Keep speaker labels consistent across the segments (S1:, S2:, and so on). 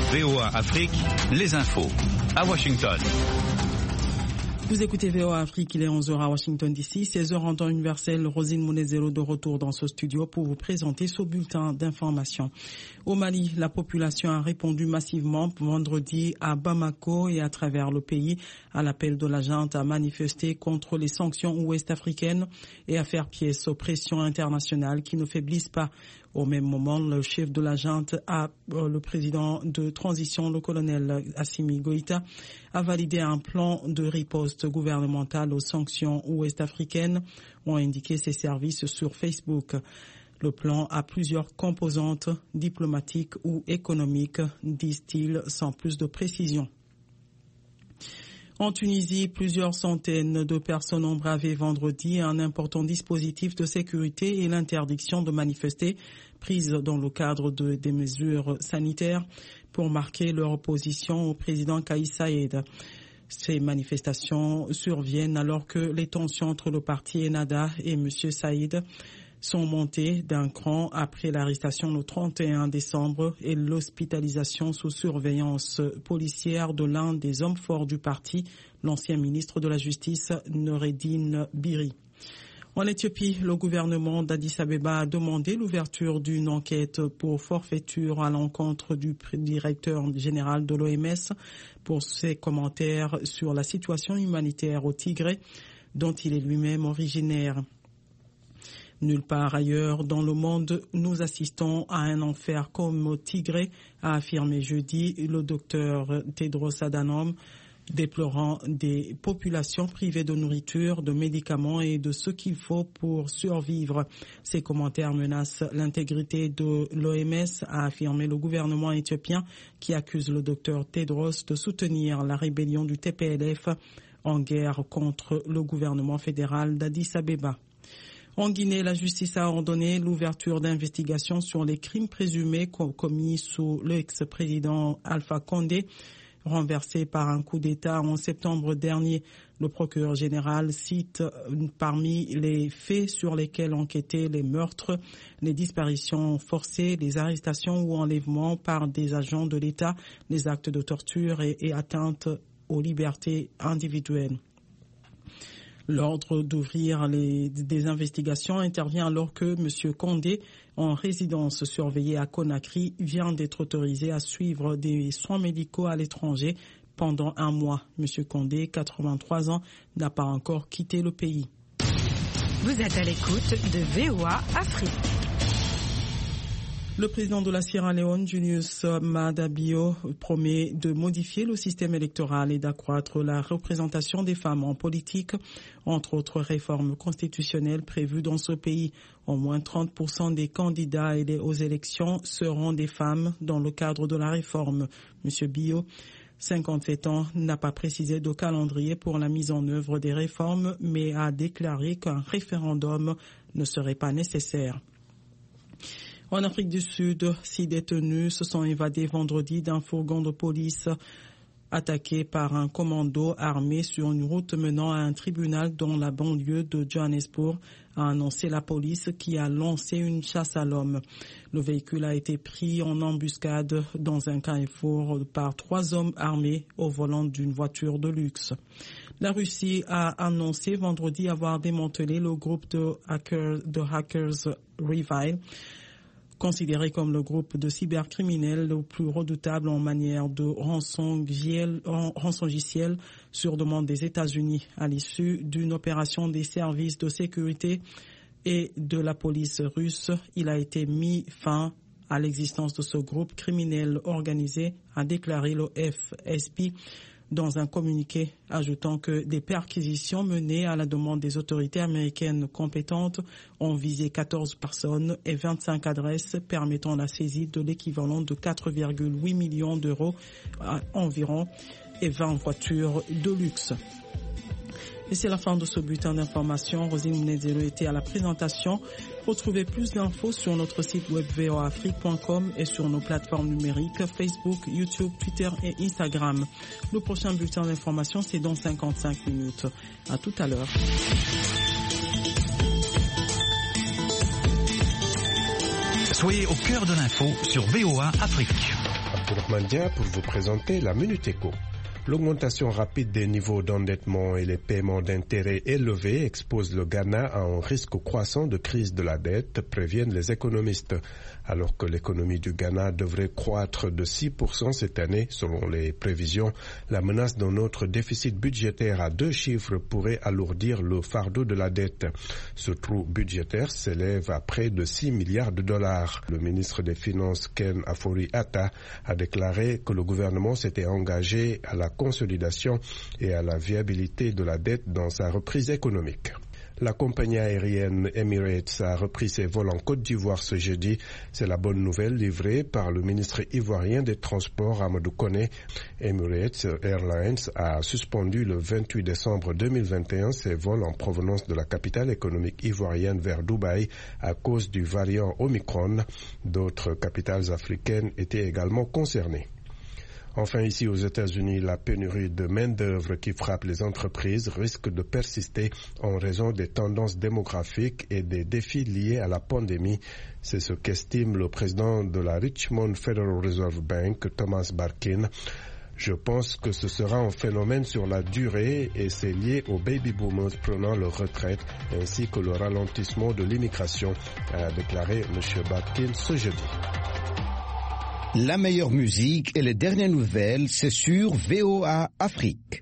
S1: VOA Afrique, les infos. À Washington.
S2: Vous écoutez VOA Afrique, il est 11h à Washington DC, 16h en temps universel. Rosine Mounezero de retour dans ce studio pour vous présenter ce bulletin d'information. Au Mali, la population a répondu massivement vendredi à Bamako et à travers le pays à l'appel de la junte à manifester contre les sanctions ouest-africaines et à faire pièce aux pressions internationales qui ne faiblissent pas. Au même moment, le chef de la junte, le président de transition, le colonel Assimi Goïta, a validé un plan de riposte gouvernementale aux sanctions ouest-africaines, ont indiqué ses services sur Facebook. Le plan a plusieurs composantes diplomatiques ou économiques, disent-ils sans plus de précision. En Tunisie, plusieurs centaines de personnes ont bravé vendredi un important dispositif de sécurité et l'interdiction de manifester prise dans le cadre des mesures sanitaires pour marquer leur opposition au président Kais Saied. Ces manifestations surviennent alors que les tensions entre le parti Ennahda et M. Saïd sont montées d'un cran après l'arrestation le 31 décembre et l'hospitalisation sous surveillance policière de l'un des hommes forts du parti, l'ancien ministre de la Justice, Noureddine Biri. En Éthiopie, le gouvernement d'Addis Abeba a demandé l'ouverture d'une enquête pour forfaiture à l'encontre du directeur général de l'OMS pour ses commentaires sur la situation humanitaire au Tigré, dont il est lui-même originaire. Nulle part ailleurs dans le monde, nous assistons à un enfer comme au Tigré, a affirmé jeudi le docteur Tedros Adhanom, déplorant des populations privées de nourriture, de médicaments et de ce qu'il faut pour survivre. Ces commentaires menacent l'intégrité de l'OMS, a affirmé le gouvernement éthiopien qui accuse le docteur Tedros de soutenir la rébellion du TPLF en guerre contre le gouvernement fédéral d'Addis Abeba. En Guinée, la justice a ordonné l'ouverture d'investigations sur les crimes présumés commis sous l'ex-président Alpha Condé, renversé par un coup d'État en septembre dernier. Le procureur général cite parmi les faits sur lesquels enquêtaient les meurtres, les disparitions forcées, les arrestations ou enlèvements par des agents de l'État, les actes de torture et atteintes aux libertés individuelles. L'ordre d'ouvrir des investigations intervient alors que M. Condé, en résidence surveillée à Conakry, vient d'être autorisé à suivre des soins médicaux à l'étranger pendant un mois. M. Condé, 83 ans, n'a pas encore quitté le pays.
S3: Vous êtes à l'écoute de VOA Afrique.
S2: Le président de la Sierra Leone, Julius Maada Bio, promet de modifier le système électoral et d'accroître la représentation des femmes en politique, entre autres réformes constitutionnelles prévues dans ce pays. Au moins 30% des candidats aux élections seront des femmes dans le cadre de la réforme. Monsieur Bio, 57 ans, n'a pas précisé de calendrier pour la mise en œuvre des réformes, mais a déclaré qu'un référendum ne serait pas nécessaire. En Afrique du Sud, 6 détenus se sont évadés vendredi d'un fourgon de police attaqué par un commando armé sur une route menant à un tribunal dans la banlieue de Johannesburg, a annoncé la police qui a lancé une chasse à l'homme. Le véhicule a été pris en embuscade dans un carrefour par 3 hommes armés au volant d'une voiture de luxe. La Russie a annoncé vendredi avoir démantelé le groupe de hackers Revile, considéré comme le groupe de cybercriminels le plus redoutable en matière de rançongiciel sur demande des États-Unis à l'issue d'une opération des services de sécurité et de la police russe. Il a été mis fin à l'existence de ce groupe criminel organisé, a déclaré le FSB dans un communiqué, ajoutant que des perquisitions menées à la demande des autorités américaines compétentes ont visé 14 personnes et 25 adresses permettant la saisie de l'équivalent de 4,8 millions d'euros environ et 20 voitures de luxe. Et c'est la fin de ce bulletin d'information. Rosine Mounezero était à la présentation. Retrouvez plus d'infos sur notre site web voaafrique.com et sur nos plateformes numériques Facebook, YouTube, Twitter et Instagram. Le prochain bulletin d'information, c'est dans 55 minutes. À tout à l'heure.
S1: Soyez au cœur de l'info sur VOA Afrique.
S4: Abdourahmane Dia pour vous présenter la Minute Éco. L'augmentation rapide des niveaux d'endettement et les paiements d'intérêts élevés exposent le Ghana à un risque croissant de crise de la dette, préviennent les économistes. Alors que l'économie du Ghana devrait croître de 6% cette année, selon les prévisions, la menace d'un autre déficit budgétaire à 2 chiffres pourrait alourdir le fardeau de la dette. Ce trou budgétaire s'élève à près de 6 milliards de dollars. Le ministre des Finances, Ken Afori-Atta, a déclaré que le gouvernement s'était engagé à la consolidation et à la viabilité de la dette dans sa reprise économique. La compagnie aérienne Emirates a repris ses vols en Côte d'Ivoire ce jeudi. C'est la bonne nouvelle livrée par le ministre ivoirien des Transports, Amadou Koné. Emirates Airlines a suspendu le 28 décembre 2021 ses vols en provenance de la capitale économique ivoirienne vers Dubaï à cause du variant Omicron. D'autres capitales africaines étaient également concernées. Enfin, ici aux États-Unis, la pénurie de main-d'œuvre qui frappe les entreprises risque de persister en raison des tendances démographiques et des défis liés à la pandémie. C'est ce qu'estime le président de la Richmond Federal Reserve Bank, Thomas Barkin. Je pense que ce sera un phénomène sur la durée et c'est lié aux baby boomers prenant leur retraite ainsi que le ralentissement de l'immigration, a déclaré M. Barkin ce jeudi.
S5: La meilleure musique et les dernières nouvelles, c'est sur VOA Afrique.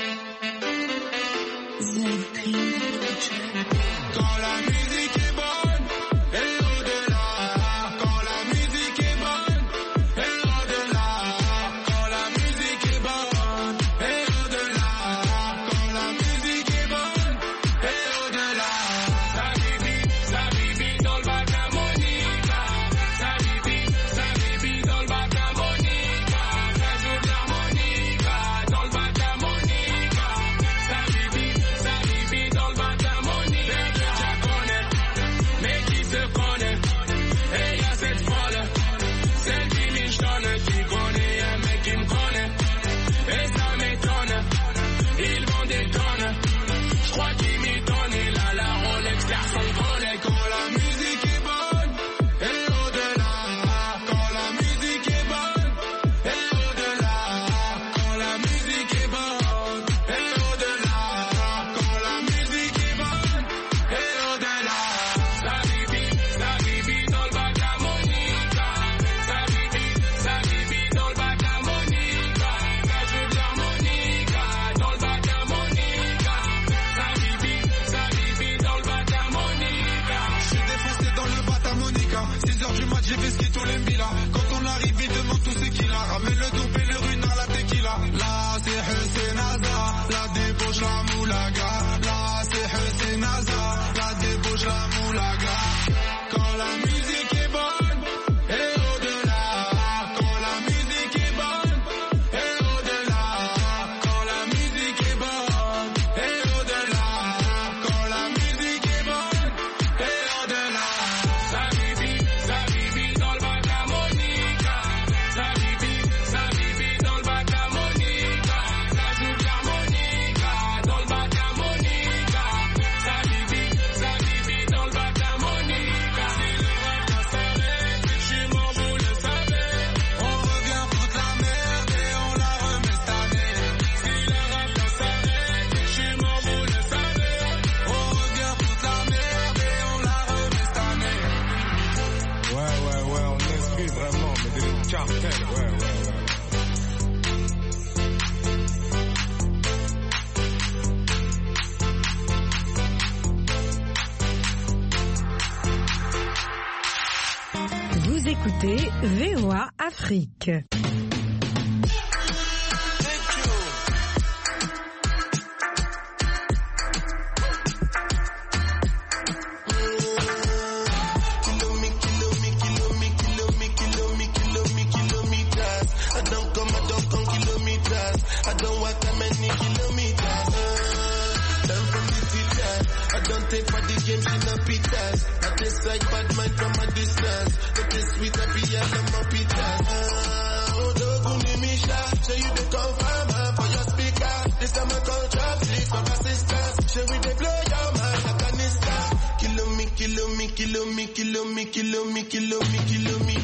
S3: Vous écoutez VOA Afrique.
S6: Kill me.